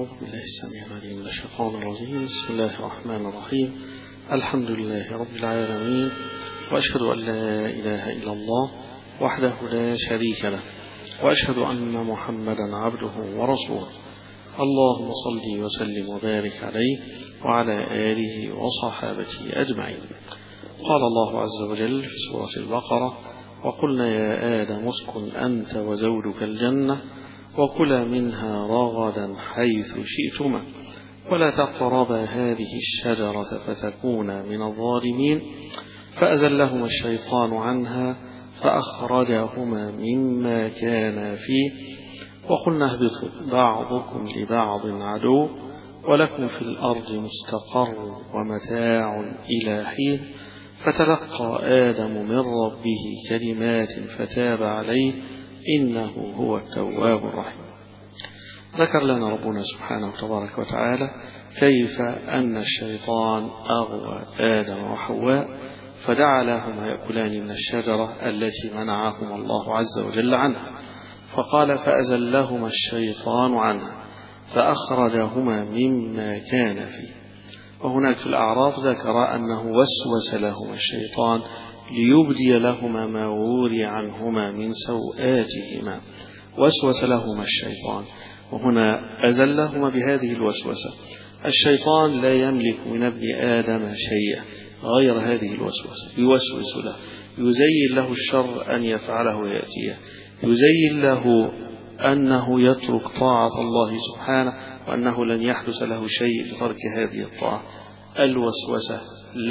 أعوذ بالله السميع العليم من الشيطان الرجيم. بسم الله الرحمن الرحيم. الحمد لله رب العالمين، وأشهد أن لا إله إلا الله وحده لا شريك له، وأشهد أن محمدا عبده ورسوله. اللهم صل وسلم وبارك عليه وعلى آله وصحابته أجمعين. قال الله عز وجل في سورة البقرة: وقلنا يا آدم اسكن أنت وزوجك الجنة وكلا منها رغدا حيث شئتما ولا تقربا هذه الشجرة فتكونا من الظالمين. فأزلهما الشيطان عنها فأخرجهما مما كانا فيه وقلنا اهبطوا بعضكم لبعض عدو ولكم في الأرض مستقر ومتاع إلى حين. فتلقى آدم من ربه كلمات فتاب عليه إنه هو التواب الرحيم. ذكر لنا ربنا سبحانه تبارك وتعالى كيف أن الشيطان أغوى آدم وحواء فجعلهما يأكلان من الشجرة التي منعهما الله عز وجل عنها، فقال: فأزلهما الشيطان عنها فأخرجهما مما كان فيه. وهناك في الأعراف ذكر أنه وسوس لهما الشيطان ليبدي لهما ما وري عنهما من سوآتهما. وسوس لهما الشيطان، وهنا أزلهما بهذه الوسوسة. الشيطان لا يملك من ابن آدم شيئا غير هذه الوسوسة، يوسوس له، يزين له الشر أن يفعله يأتيه، يزين له أنه يترك طاعة الله سبحانه وأنه لن يحدث له شيء لترك هذه الطاعة. الوسوسة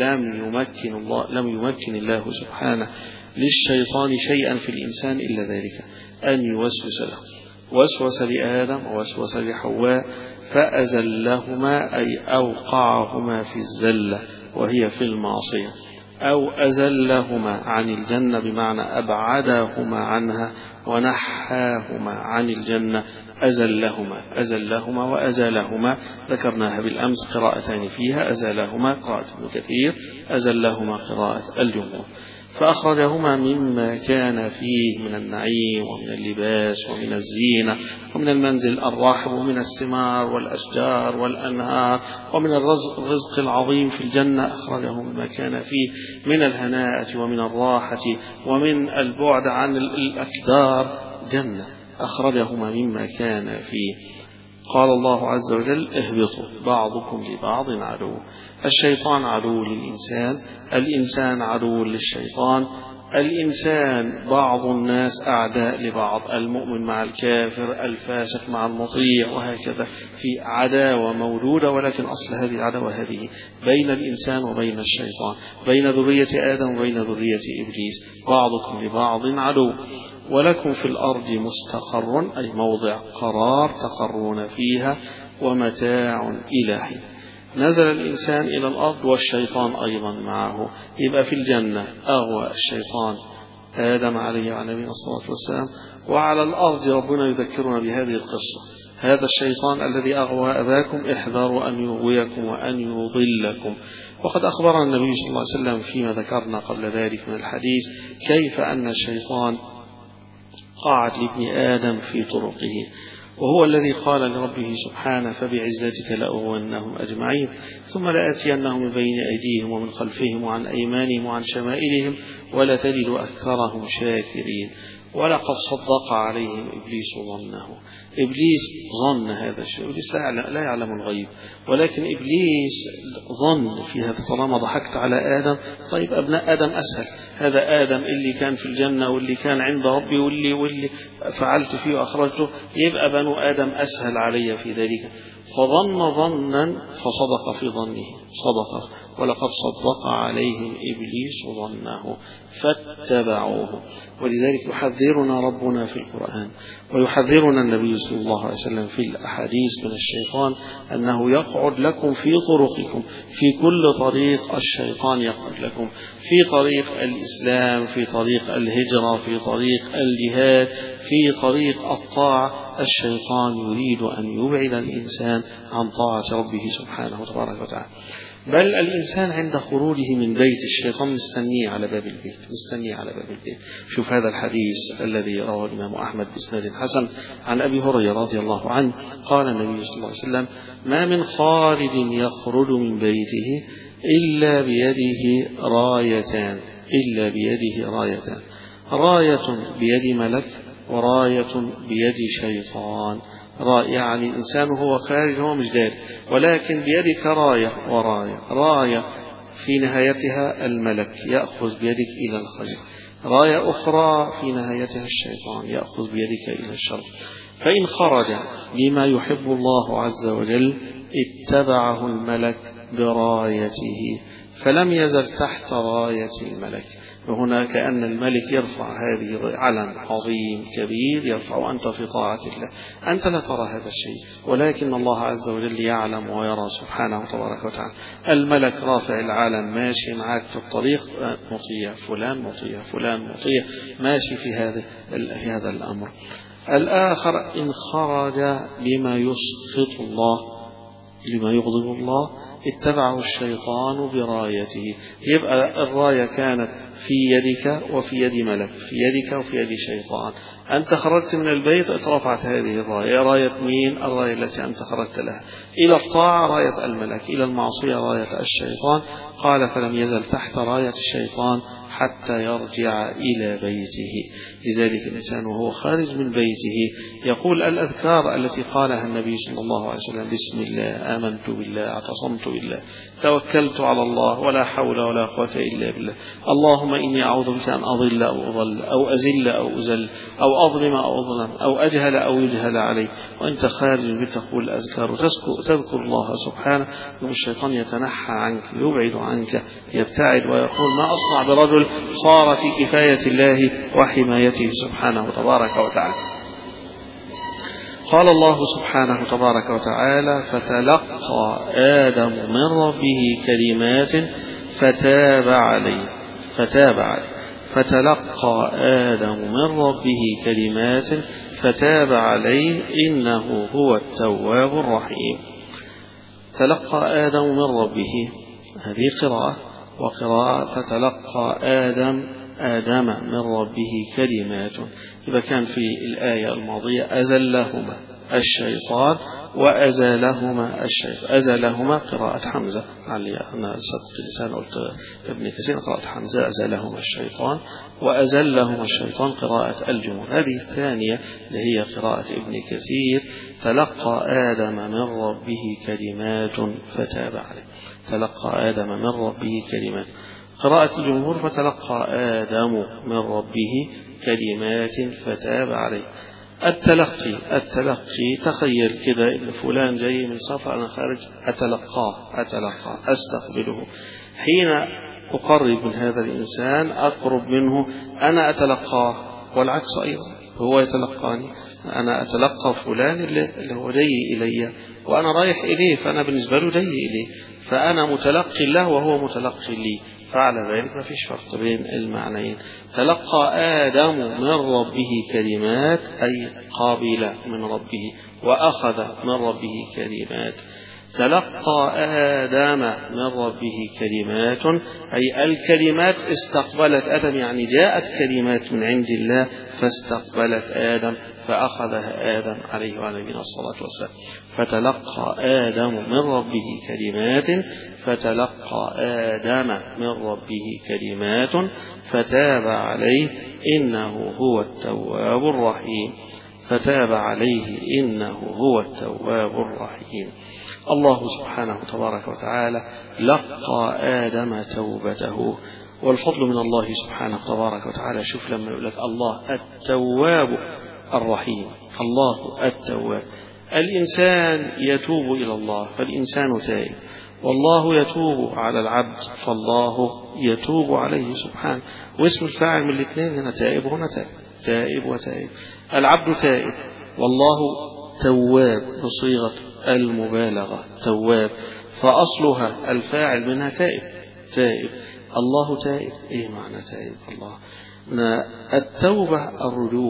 لم يمكن الله سبحانه للشيطان شيئا في الإنسان إلا ذلك، أن يوسوس له. وسوس لآدم ووسوس لحواء فأزلهما، أي أوقعهما في الزلة وهي في المعصية، أو أزلهما عن الجنة بمعنى أبعدهما عنها ونحاهما عن الجنة. أزلهما وأزالهما ذكرناها بالأمس، قراءتان فيها: أزالهما قراءة ابن كثير، أزلهما قراءة الجمهور. فأخرجهما مما كان فيه من النعيم ومن اللباس ومن الزينة ومن المنزل الرحب ومن الثمار والأشجار والأنهار ومن الرزق العظيم في الجنة. أخرجهم مما كان فيه من الهناءة ومن الراحة ومن البعد عن الأكدار جنة. أخرجهما مما كان فيه. قال الله عز وجل: اهبطوا بعضكم لبعض عدو. الشيطان عدو للإنسان، الإنسان عدو للشيطان، الإنسان بعض الناس أعداء لبعض، المؤمن مع الكافر، الفاسق مع المطيع، وهكذا في عداوة موجودة. ولكن أصل هذه العداوة هذه بين الإنسان وبين الشيطان، بين ذرية آدم وبين ذرية إبليس. بعضكم لبعض عدو ولكم في الأرض مستقر، أي موضع قرار تقرون فيها، ومتاع إلى حين. نزل الإنسان إلى الأرض والشيطان أيضا معه، يبقى في الجنة أغوى الشيطان آدم عليه وعلى نبينا الصلاة والسلام، وعلى الأرض ربنا يذكرنا بهذه القصة: هذا الشيطان الذي أغوى أباكم احذروا أن يغويكم وأن يضلكم. وقد أخبرنا النبي صلى الله عليه وسلم فيما ذكرنا قبل ذلك من الحديث كيف أن الشيطان قاعد لابن آدم في طرقه، وهو الذي قال لربه سبحانه: فبعزتك لأغوينهم أجمعين ثم لآتينهم من بين أيديهم ومن خلفهم وعن أيمانهم وعن شمائلهم ولا تجد أكثرهم شاكرين. ولقد صدق عليهم إبليس ظنه. إبليس ظن هذا الشيء، إبليس لا يعلم الغيب، ولكن إبليس ظن في هذا. طالما ضحكت على آدم، طيب أبناء آدم أسهل، هذا آدم اللي كان في الجنة واللي كان عند ربي واللي فعلت فيه وأخرجته، يبقى بنو آدم أسهل علي في ذلك. فظن ظنا فصدق في ظنه، صدق. ولقد صدق عليهم إبليس ظنه فاتبعوه. ولذلك يحذرنا ربنا في القرآن ويحذرنا النبي صلى الله عليه وسلم في الأحاديث من الشيطان، أنه يقعد لكم في طرقكم، في كل طريق الشيطان يقعد لكم، في طريق الإسلام، في طريق الهجرة، في طريق الجهاد، في طريق الطاعة الشيطان يريد أن يبعد الإنسان عن طاعة ربه سبحانه وتبارك وتعالى. بل الإنسان عند خروجه من بيت الشيطان مستنيه على باب البيت، مستنيه على باب البيت. شوف هذا الحديث الذي رواه الإمام أحمد بإسناد حسن عن أبي هريرة رضي الله عنه قال النبي صلى الله عليه وسلم: ما من خارج يخرج من بيته إلا بيده رايتان، إلا بيده رايتان، راية بيد ملك وراية بيد شيطان. يعني الإنسان هو خارج هو مش داري، ولكن بيدك راية وراية، راية في نهايتها الملك يأخذ بيدك إلى الخير، راية أخرى في نهايتها الشيطان يأخذ بيدك إلى الشر. فإن خرج بما يحب الله عز وجل اتبعه الملك برايته، فلم يزل تحت راية الملك. وهنا كأن الملك يرفع هذه علم عظيم كبير يرفع، أنت في طاعة الله، أنت لا ترى هذا الشيء، ولكن الله عز وجل يعلم ويرى سبحانه وتبارك وتعالى. الملك رافع العالم ماشي معك في الطريق، مطيع فلان، مطيع فلان، مطيع، ماشي في هذا الأمر. الآخر إن خرج بما يسخط الله، لما يغضب الله، اتبعه الشيطان برايته. يبقى الراية كانت في يدك وفي يد ملك، في يدك وفي يد شيطان. أنت خرجت من البيت اترفعت هذه الراية، راية مين؟ الراية التي أنت خرجت لها. إلى الطاعة راية الملك، إلى المعصية راية الشيطان. قال: فلم يزل تحت راية الشيطان حتى يرجع إلى بيته. لذلك الإنسان وهو خارج من بيته يقول الأذكار التي قالها النبي صلى الله عليه وسلم: بسم الله، آمنت بالله، اعتصمت بالله، توكلت على الله، ولا حول ولا قوة إلا بالله، اللهم إني أعوذ بك أن أضل أو أضل أو أزل أو أزل أو أظلم أو أظلم أو أجهل أو يجهل علي. وأنت خارج بتقول الأذكار وتذكر الله سبحانه، والشيطان يتنحى عنك، يبعد عنك، يبتعد، ويقول: ما أصنع برجل صار في كفاية الله وحمايته سبحانه وتبارك وتعالى. قال الله سبحانه وتبارك وتعالى: فتلقى آدم من ربه كلمات فتاب عليه، فتاب عليه. فتلقى آدم من ربه كلمات فتاب عليه إنه هو التواب الرحيم. تلقى آدم من ربه، هذه قراءة، وقراءة فتلقى آدم من ربه كلمات. إذا كان في الآية الماضية أزلهما الشيطان وأزالهما الشيطان، أزالهما قراءة حمزة، علي أنا صدق لسان قلت ابن كثير قراءة حمزة، أزالهما الشيطان وأزلهما الشيطان قراءة الجمهور. هذه الثانية اللي هي قراءة ابن كثير: تلقى آدم من ربه كلمات فتاب عليه. تلقى آدم من ربه كلمات. قراءة الجمهور: فتلقى آدم من ربه كلمات فتاب عليه. التلقي تخيل كده إن فلان جاي من سفر، أنا خارج أتلقاه، أستقبله. حين أقرب من هذا الإنسان أقرب منه، أنا أتلقاه، والعكس أيضا، هو يتلقاني، أنا أتلقى فلان اللي هو جاي إلي وأنا رايح إليه، فأنا بالنسبة له جاي إليه، فأنا متلقي له وهو متلقي لي. فعلى ذلك ما فيش فرق بين المعنيين. تلقى آدم من ربه كلمات أي قابل من ربه، وأخذ من ربه كلمات. تلقى آدم من ربه كلمات أي الكلمات استقبلت آدم، يعني جاءت كلمات من عند الله فاستقبلت آدم فأخذها آدم عليه وعلى نبينا الصلاة والسلام. فتلقى آدم من ربه كلمات، فتلقى آدم من ربه كلمات فتاب عليه إنه هو التواب الرحيم. فتاب عليه إنه هو التواب الرحيم. الله سبحانه تبارك وتعالى لقى آدم توبته، والفضل من الله سبحانه تبارك وتعالى. شوف لما يقول لك الله التواب الرحيم، الله التواب. الإنسان يتوب إلى الله فالإنسان تائب، والله يتوب على العبد فالله يتوب عليه سبحانه. واسم الفاعل من الاثنين هنا تائب، هنا تائب، تائب وتائب. العبد تائب والله تواب بصيغة المبالغة، تواب، فأصلها الفاعل منها تائب، تائب. الله تائب. إيه معنى تائب؟ الله التوبة الرجوع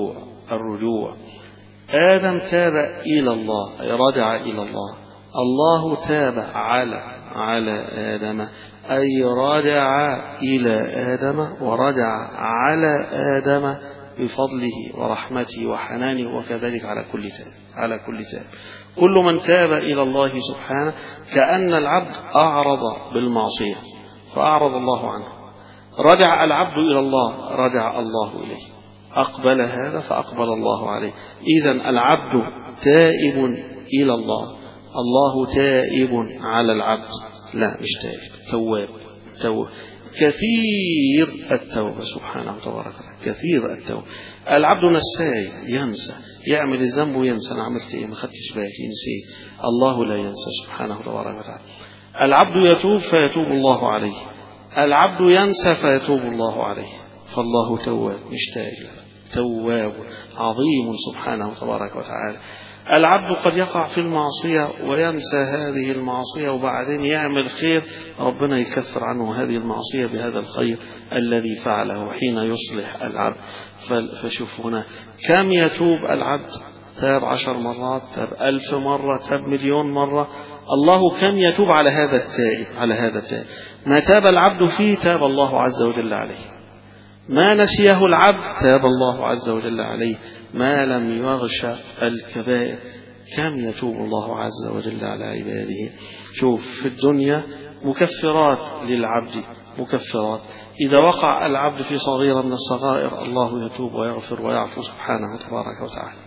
الرجوع. آدم تاب إلى الله أي رجع إلى الله، الله تاب على آدم أي رجع إلى آدم ورجع على آدم بفضله ورحمته وحنانه، وكذلك على كل تاب. كل من تاب إلى الله سبحانه كأن العبد أعرض بالمعصية فأعرض الله عنه، رجع العبد إلى الله رجع الله إليه، أقبل هذا فأقبل الله عليه. إذن العبد تائب إلى الله، الله تائب على العبد، لا مش تائب، تواب كثير التوبة سبحانه وتبارك وتعالى، كثير التوبة. العبد نساي ينسى، يعمل الذنب وينسى أنا عملت إيه، ما خدتش بالي، نسيت. الله لا ينسى سبحانه وتبارك وتعالى. العبد يتوب فيتوب الله عليه، العبد ينسى فيتوب الله عليه، فالله تواب مش تائب، تواب عظيم سبحانه وتبارك وتعالى. العبد قد يقع في المعصية وينسى هذه المعصية وبعدين يعمل خير، ربنا يكفر عنه هذه المعصية بهذا الخير الذي فعله حين يصلح العبد. فشوف هنا كم يتوب العبد، تاب 10 مرات، تاب 1000 مرة، تاب 1,000,000 مرة. الله كم يتوب على هذا التائب. ما تاب العبد فيه تاب الله عز وجل عليه، ما نسيه العبد تاب الله عز وجل عليه، ما لم يغش الكبائر. كم يتوب الله عز وجل على عباده. شوف في الدنيا مكفرات للعبد، مكفرات. إذا وقع العبد في صغيرة من الصغائر الله يتوب ويغفر ويعفو سبحانه تبارك وتعالى.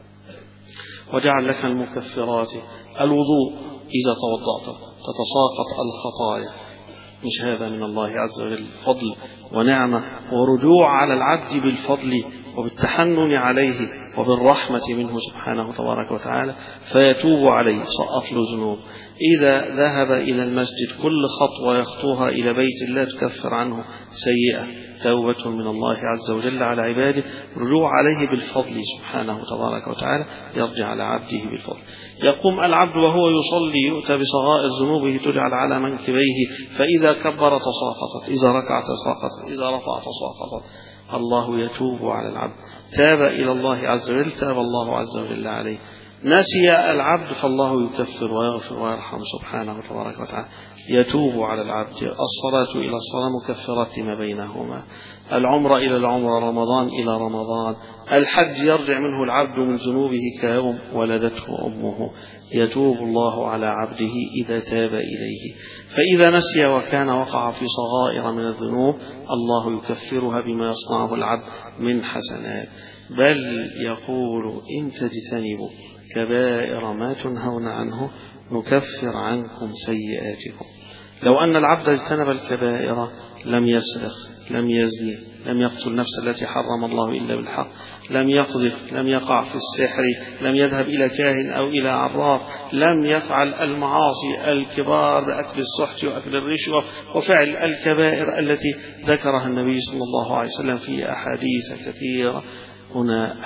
وجعل لك المكفرات الوضوء، إذا توضأت تتساقط الخطايا، مش هذا من الله عز وجل فضل ونعمة ورجوع على العبد بالفضل وبالتحنن عليه وبالرحمة منه سبحانه تبارك وتعالى، فيتوب عليه، سقط له ذنوب. إذا ذهب إلى المسجد كل خطوة يخطوها إلى بيت الله تكفر عنه سيئة، توبة من الله عز وجل على عباده، رجوع عليه بالفضل سبحانه تبارك وتعالى، يرجع على عبده بالفضل. يقوم العبد وهو يصلي يؤتى بصغائر ذنوبه تجعل على منكبيه، فإذا كبر تساقطت، إذا ركع تساقطت، إذا رفع تساقطت. الله يتوب على العبد، تاب إلى الله عز وجل تاب الله عز وجل عليه. نسي العبد فالله يكفر ويغفر ويرحم سبحانه تبارك وتعالى، يتوب على العبد. الصلاة إلى الصلاة مكفرات ما بينهما، العمرة إلى العمرة، رمضان إلى رمضان، الحج يرجع منه العبد من ذنوبه كيوم ولدته أمه. يتوب الله على عبده إذا تاب إليه. فإذا نسي وكان وقع في صغائر من الذنوب الله يكفرها بما يصنعه العبد من حسنات. بل يقول إن تجتنبوا كبائر ما تنهون عنه نكفر عنكم سيئاتكم. لو أن العبد اجتنب الكبائر لم يسرق، لم يزني، لم يقتل النفس التي حرم الله إلا بالحق، لم يقذف، لم يقع في السحر، لم يذهب إلى كاهن أو إلى عراف، لم يفعل المعاصي الكبار بأكل السحت وأكل الرشوة وفعل الكبائر التي ذكرها النبي صلى الله عليه وسلم في أحاديث كثيرة. هنا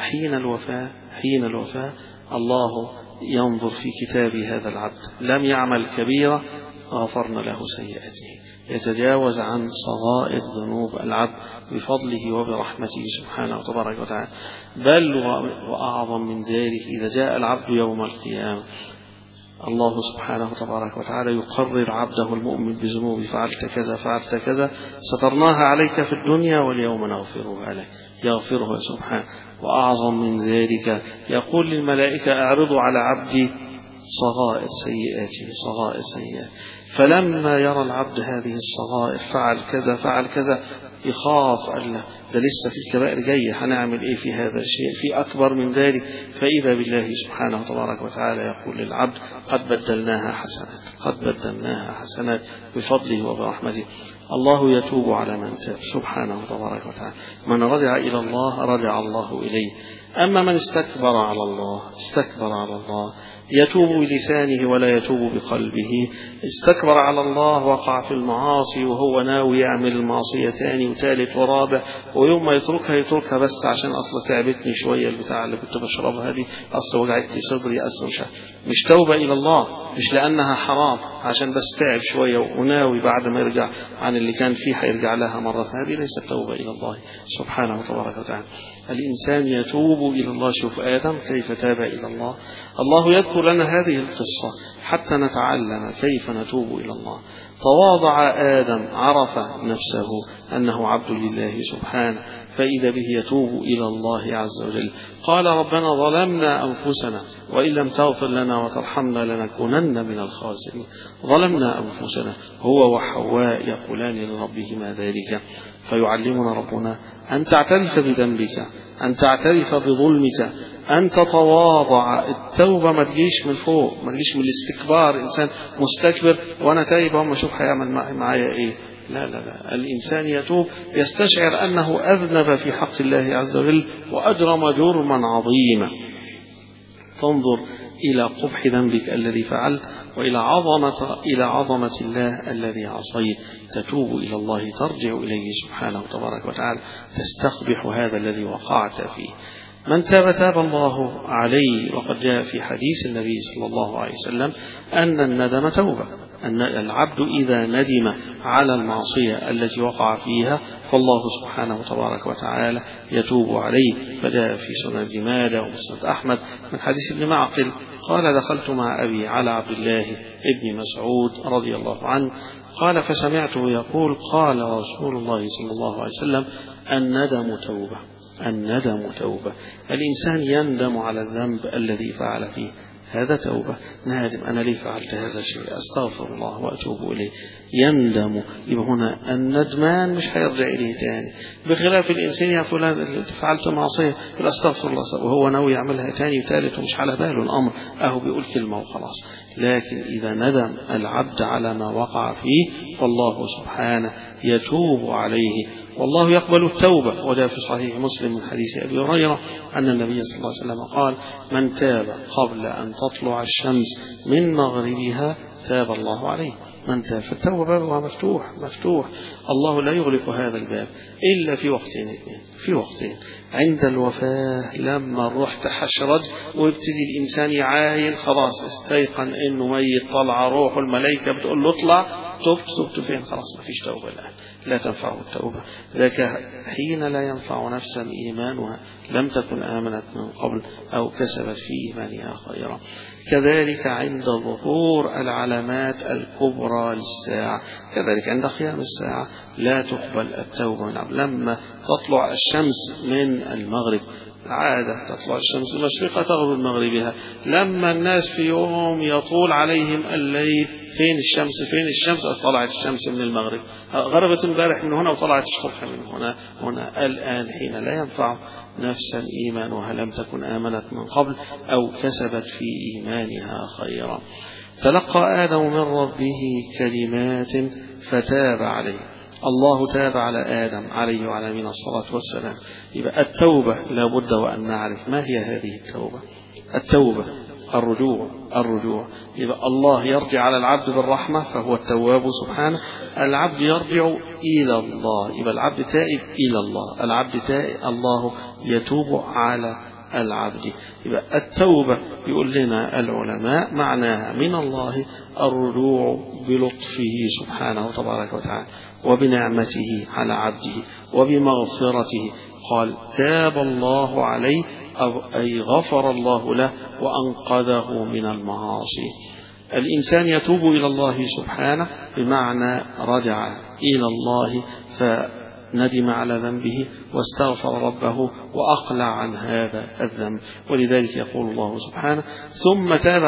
حين الوفاة الله ينظر في كتاب هذا العبد، لم يعمل كبيرة غفرنا له سيئاته، يتجاوز عن صغائر ذنوب العبد بفضله وبرحمته سبحانه وتبارك وتعالى. بل وأعظم من ذلك إذا جاء العبد يوم القيامة الله سبحانه وتبارك وتعالى يقرر عبده المؤمن بذنوب، فعلت كذا فعلت كذا سترناها عليك في الدنيا واليوم نغفرها لك، يغفرها سبحانه. وأعظم من ذلك يقول للملائكة اعرضوا على عبدي صغائر سيئاته، صغائر سيئات. فلما يرى العبد هذه الصغائر فعل كذا فعل كذا يخاف، الله ده لسه في الكبائر جاية، هنعمل ايه في هذا الشيء، في أكبر من ذلك. فإذا بالله سبحانه تبارك وتعالى يقول للعبد قد بدلناها حسنات، قد بدلناها حسنات بفضله وبرحمته. الله يتوب على من تاب سبحانه تبارك وتعالى. من رجع إلى الله رجع الله إليه. أما من استكبر على الله يتوب بلسانه ولا يتوب بقلبه. استكبر على الله وقع في المعاصي وهو ناوي يعمل المعصية تاني وثالث ورابع، ويوم ما يتركها بس عشان أصلا تعبتني شوية البتاع اللي كنت بشربها دي، أصلا وجعت لي صدري، أصلا مش توبة إلى الله. مش لأنها حرام عشان بس تعب شوية وناوي بعد ما يرجع عن اللي كان فيه هيرجع لها مرة. هذه ليست توبة إلى الله سبحانه وتبارك وتعالى. الإنسان يتوب إلى الله. شوف آدم كيف تاب إلى الله. الله يذكر لنا هذه القصة حتى نتعلم كيف نتوب إلى الله. تواضع آدم، عرف نفسه أنه عبد لله سبحانه، فإذا به يتوب إلى الله عز وجل. قال ربنا ظلمنا أنفسنا وإن لم تغفر لنا وترحمنا لنكونن من الخاسرين. ظلمنا أنفسنا، هو وحواء يقولان لربهما ذلك. فيعلمنا ربنا أن تعترف بذنبك، أن تعترف بظلمك، أن تتواضع. التوبة ما تجيش من فوق، ما تجيش من الاستكبار. إنسان مستكبر وأنا تايب وما أشوف هيعمل معايا إيه. لا لا لا، الإنسان يتوب يستشعر أنه أذنب في حق الله عز وجل وأجرم جرما عظيما. تنظر إلى قبح ذنبك الذي فعلت وإلى عظمة الله الذي عصيت. تتوب إلى الله، ترجع إليه سبحانه وتبارك وتعالى، تستقبح هذا الذي وقعت فيه. من تاب تاب الله عليه. وقد جاء في حديث النبي صلى الله عليه وسلم أن الندم توبة. أن العبد إذا ندم على المعصية التي وقع فيها فالله سبحانه وتبارك وتعالى يتوب عليه. فجاء في سنن ابن ماجه ومسند أحمد من حديث ابن معقل قال دخلت مع أبي على عبد الله ابن مسعود رضي الله عنه قال فسمعته يقول قال رسول الله صلى الله عليه وسلم الندم توبة. الندم توبة. الإنسان يندم على الذنب الذي فعل فيه، هذا توبة. نادم أنا ليه فعلت هذا الشيء، أستغفر الله وأتوب إليه. يندم. يبقى هنا الندمان مش هيرجع إليه تاني، بخلاف الإنسان يا فلان فعلت معصية أستغفر الله وهو ناوي يعملها تاني وثالث ومش على باله الأمر، أهو بيقول كلمة وخلاص. لكن إذا ندم العبد على ما وقع فيه فالله سبحانه يتوب عليه، والله يقبل التوبة. وجاء في صحيح مسلم من حديث أبي هريرة أن النبي صلى الله عليه وسلم قال من تاب قبل أن تطلع الشمس من مغربها تاب الله عليه. من تاب. فالتوبة بابها مفتوح. الله لا يغلق هذا الباب إلا في وقتين اثنين. في وقتين: عند الوفاة لما الروح تحشرج ويبتدي الإنسان يعاين، خلاص استيقن إنه ميت، طلع روح الملائكة بتقول له اطلع، تبت فين؟ خلاص ما فيش توبة الآن، لا تنفعه التوبة. ذاك حين لا ينفع نفسا إيمانها لم تكن آمنت من قبل أو كسبت في إيمانها خيرا. كذلك عند ظهور العلامات الكبرى للساعة، كذلك عند قيام الساعة لا تقبل التوبة من عبد. لما تطلع الشمس من المغرب، عادة تطلع الشمس المشرقة تغرب مغربها. لما الناس في يوم يطول عليهم الليل، فين الشمس؟ طلعت الشمس من المغرب، غربت امبارح من هنا وطلعت الصبح من هنا. الآن حين لا ينفع نفسا إيمانها لم تكن آمنت من قبل أو كسبت في إيمانها خيرا. تلقى آدم من ربه كلمات فتاب عليه. الله تاب على آدم عليه وعلى نبينا الصلاة والسلام. يبقى التوبة لابد وأن نعرف ما هي هذه التوبة. التوبة الرجوع. يبقى الله يرجع على العبد بالرحمة فهو التواب سبحانه. العبد يرجع إلى الله، يبقى العبد تائب إلى الله. العبد تائب، الله يتوب على العبد. يبقى التوبة يقول لنا العلماء معناها من الله الرجوع بلطفه سبحانه تبارك وتعالى وبنعمته على عبده وبمغفرته. قال تاب الله عليه، أي غفر الله له وأنقذه من المعاصي. الإنسان يتوب إلى الله سبحانه بمعنى رجع إلى الله فندم على ذنبه واستغفر ربه وأقلع عن هذا الذنب. ولذلك يقول الله سبحانه ثم تاب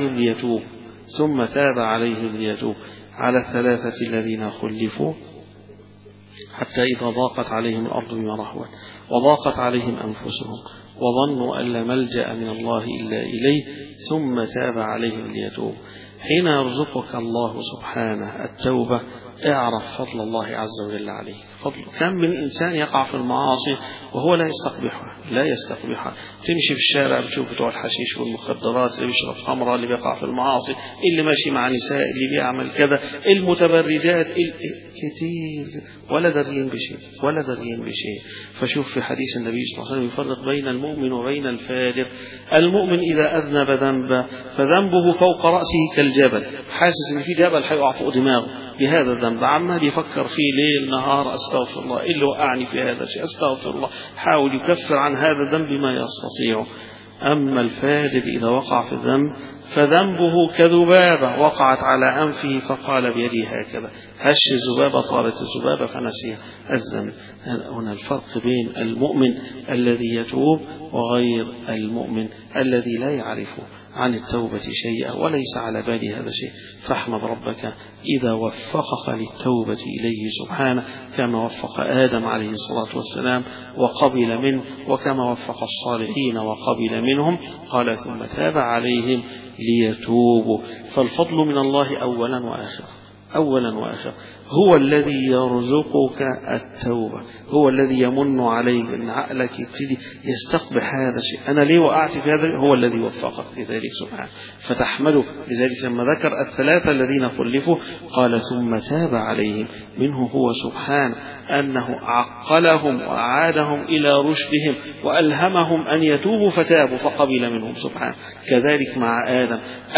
عليهم ليتوب على الثلاثة الذين خلفوا حتى إذا ضاقت عليهم الأرض بما رحبت وضاقت عليهم أنفسهم وظنوا أن لا ملجأ من الله إلا إليه ثم تاب عليهم ليتوب. حين يرزقك الله سبحانه التوبة اعرف فضل الله عز وجل عليك، الفضل. كم من إنسان يقع في المعاصي وهو لا يستقبحها. تمشي في الشارع بتشوف بتوع الحشيش والمخدرات، اللي بيشرب خمرة، اللي بيقع في المعاصي، اللي ماشي مع نساء، اللي بيعمل كذا، المتبرجات كتير، ولا دارين بشيء. فشوف في حديث النبي صلى الله عليه وسلم يفرق بين المؤمن وبين الفاجر. المؤمن إذا أذنب ذنبا فذنبه فوق رأسه كالجبل، حاسس إن في جبل هيقع فوق دماغه بهذا الذنب، عمال يفكر فيه ليل نهار، أستغفر الله، إيه اللي وقعني في هذا الشيء، أستغفر الله، حاول يكفر عن هذا الذنب ما يستطيع. أما الفاجر إذا وقع في الذنب فذنبه كذبابة وقعت على أنفه فقال بيده هكذا، هش الذبابة، طارت الذبابة فنسي الذنب. هنا الفرق بين المؤمن الذي يتوب وغير المؤمن الذي لا يعرف عن التوبة شيئا وليس على باله هذا شيء. فاحمد ربك إذا وفقك للتوبة إليه سبحانه، كما وفق آدم عليه الصلاة والسلام وقبل منه، وكما وفق الصالحين وقبل منهم. قال ثم تاب عليهم ليتوبوا. فالفضل من الله أولا وآخر. هو الذي يرزقك التوبة، هو الذي يمن عليك أن عقلك يبتدي يستقبح هذا الشيء، أنا ليه وقعت في هذا، هو الذي وفقك لذلك سبحانه، فتحمده. لذلك لما ذكر الثلاثة الذين خلفوا قال ثم تاب عليهم، منه هو سبحانه أنه عقلهم وأعادهم إلى رشدهم وألهمهم أن يتوبوا فتابوا فقبل منهم سبحانه. كذلك مع آدم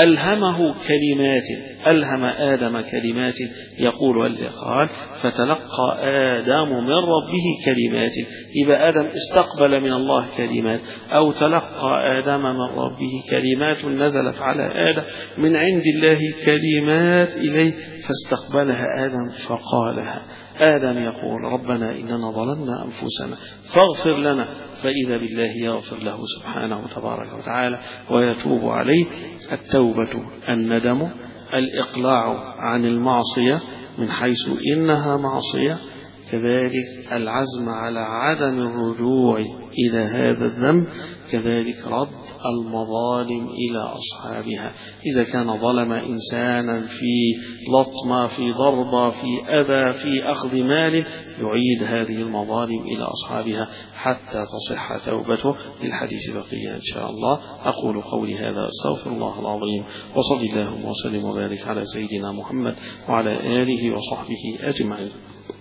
ألهم آدم كلمات يقول واللقاء فتلقى آدم من ربه كلمات. يبقى آدم استقبل من الله كلمات، أو تلقى آدم من ربه كلمات نزلت على آدم من عند الله كلمات إليه فاستقبلها آدم فقالها. آدم يقول ربنا إننا ظلمنا أنفسنا فاغفر لنا، فإذا بالله يغفر له سبحانه وتبارك وتعالى ويتوب عليه. التوبة الندم، الإقلاع عن المعصية من حيث إنها معصية، كذلك العزم على عدم الرجوع إلى هذا الذنب، كذلك رد المظالم إلى أصحابها. إذا كان ظلم إنسانا في لطمة، في ضربة، في أذى، في أخذ مال، يعيد هذه المظالم إلى أصحابها حتى تصح توبته. للحديث بقية إن شاء الله. أقول قولي هذا أستغفر الله العظيم، وصلى الله وسلم وبارك على سيدنا محمد وعلى آله وصحبه أجمعين.